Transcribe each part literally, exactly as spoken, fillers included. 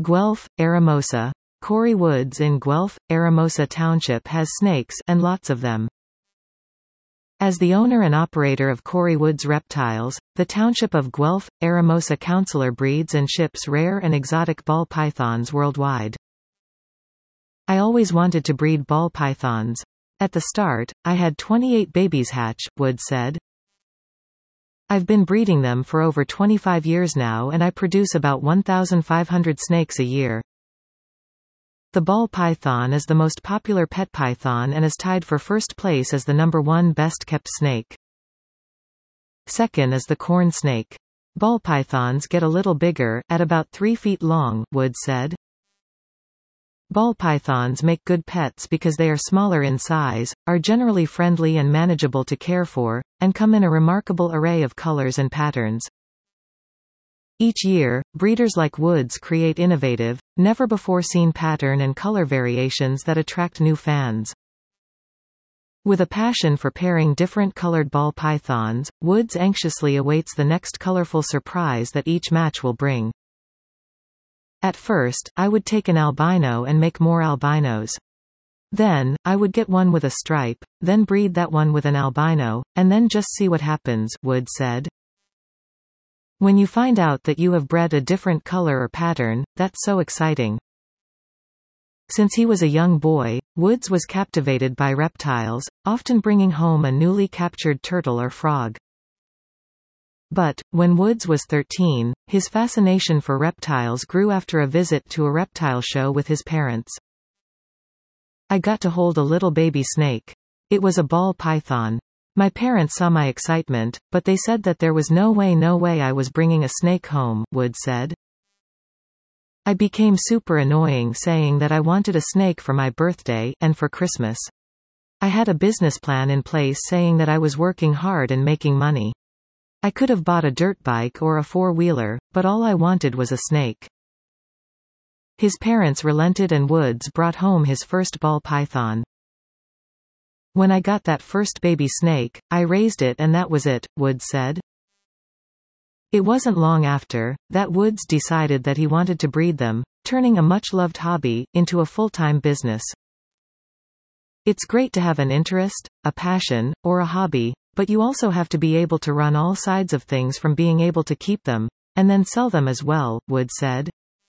Guelph, Eramosa. Corey Woods in Guelph, Eramosa Township has snakes, and lots of them. As the owner and operator of Corey Woods Reptiles, the township of Guelph, Eramosa councilor breeds and ships rare and exotic ball pythons worldwide. I always wanted to breed ball pythons. At the start, I had twenty-eight babies hatch, Woods said. I've been breeding them for over twenty-five years now and I produce about one thousand five hundred snakes a year. The ball python is the most popular pet python and is tied for first place as the number one best-kept snake. Second is the corn snake. Ball pythons get a little bigger, at about three feet long, Woods said. Ball pythons make good pets because they are smaller in size, are generally friendly and manageable to care for, and come in a remarkable array of colors and patterns. Each year, breeders like Woods create innovative, never-before-seen pattern and color variations that attract new fans. With a passion for pairing different colored ball pythons, Woods anxiously awaits the next colorful surprise that each match will bring. At first, I would take an albino and make more albinos. Then, I would get one with a stripe, then breed that one with an albino, and then just see what happens, Woods said. When you find out that you have bred a different color or pattern, that's so exciting. Since he was a young boy, Woods was captivated by reptiles, often bringing home a newly captured turtle or frog. But, when Woods was thirteen, his fascination for reptiles grew after a visit to a reptile show with his parents. I got to hold a little baby snake. It was a ball python. My parents saw my excitement, but they said that there was no way no way I was bringing a snake home, Woods said. I became super annoying saying that I wanted a snake for my birthday, and for Christmas. I had a business plan in place saying that I was working hard and making money. I could have bought a dirt bike or a four-wheeler, but all I wanted was a snake. His parents relented and Woods brought home his first ball python. When I got that first baby snake, I raised it and that was it, Woods said. It wasn't long after that Woods decided that he wanted to breed them, turning a much-loved hobby into a full-time business. It's great to have an interest, a passion, or a hobby, but you also have to be able to run all sides of things from being able to keep them, and then sell them as well, Woods said.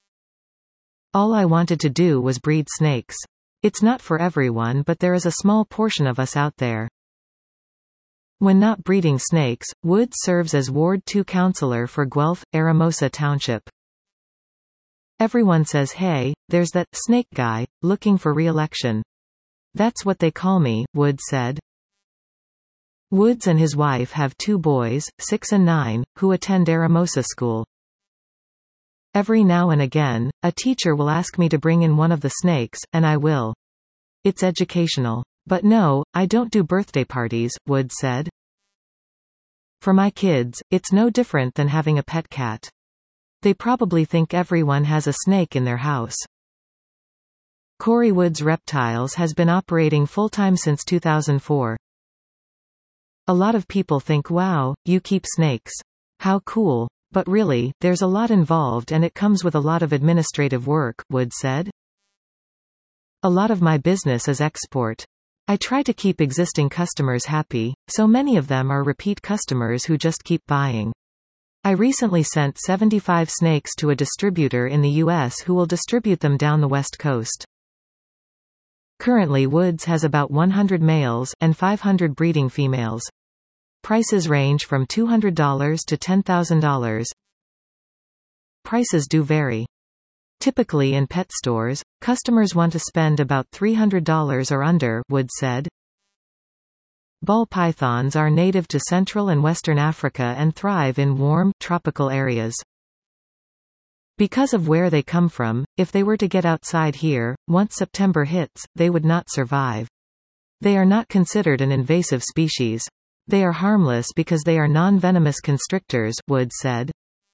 All I wanted to do was breed snakes. It's not for everyone, but there is a small portion of us out there. When not breeding snakes, Woods serves as Ward two councillor for Guelph, Eramosa Township. Everyone says, "Hey, there's that snake guy looking for re-election." That's what they call me, Woods said. Woods and his wife have two boys, six and nine, who attend Eramosa School. Every now and again, a teacher will ask me to bring in one of the snakes, and I will. It's educational. But no, I don't do birthday parties, Woods said. For my kids, it's no different than having a pet cat. They probably think everyone has a snake in their house. Corey Woods Reptiles has been operating full-time since two thousand four. A lot of people think, wow, you keep snakes. How cool. But really, there's a lot involved and it comes with a lot of administrative work, Woods said. A lot of my business is export. I try to keep existing customers happy, so many of them are repeat customers who just keep buying. I recently sent seventy-five snakes to a distributor in the U S who will distribute them down the West Coast. Currently Woods has about one hundred males and five hundred breeding females. Prices range from two hundred dollars to ten thousand dollars. Prices do vary. Typically in pet stores, customers want to spend about three hundred dollars or under, Woods said. Ball pythons are native to Central and Western Africa and thrive in warm, tropical areas. Because of where they come from, if they were to get outside here, once September hits, they would not survive. They are not considered an invasive species. They are harmless because they are non-venomous constrictors, Woods said.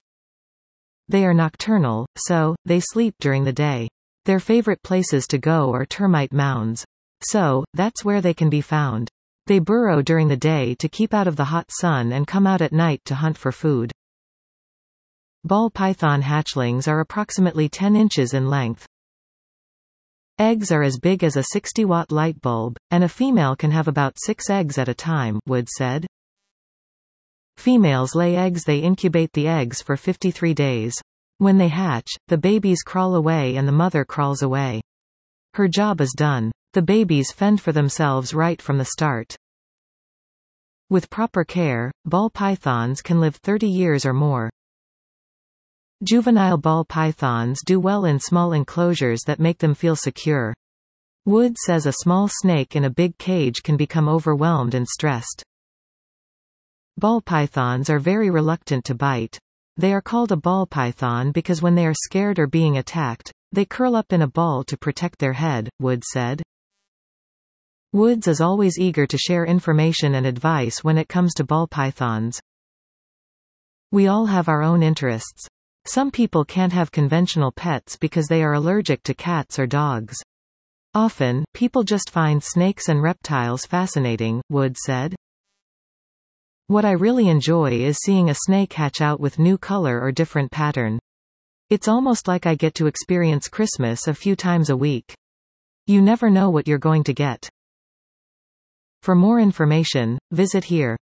They are nocturnal, so, they sleep during the day. Their favorite places to go are termite mounds. So, that's where they can be found. They burrow during the day to keep out of the hot sun and come out at night to hunt for food. Ball python hatchlings are approximately ten inches in length. Eggs are as big as a sixty watt light bulb, and a female can have about six eggs at a time, Wood said. Females lay eggs. They incubate the eggs for fifty-three days. When they hatch, the babies crawl away and the mother crawls away. Her job is done. The babies fend for themselves right from the start. With proper care, ball pythons can live thirty years or more. Juvenile ball pythons do well in small enclosures that make them feel secure. Wood says a small snake in a big cage can become overwhelmed and stressed. Ball pythons are very reluctant to bite. They are called a ball python because when they are scared or being attacked, they curl up in a ball to protect their head, Wood said. Woods is always eager to share information and advice when it comes to ball pythons. We all have our own interests. Some people can't have conventional pets because they are allergic to cats or dogs. Often, people just find snakes and reptiles fascinating, Wood said. What I really enjoy is seeing a snake hatch out with new color or different pattern. It's almost like I get to experience Christmas a few times a week. You never know what you're going to get. For more information, visit here.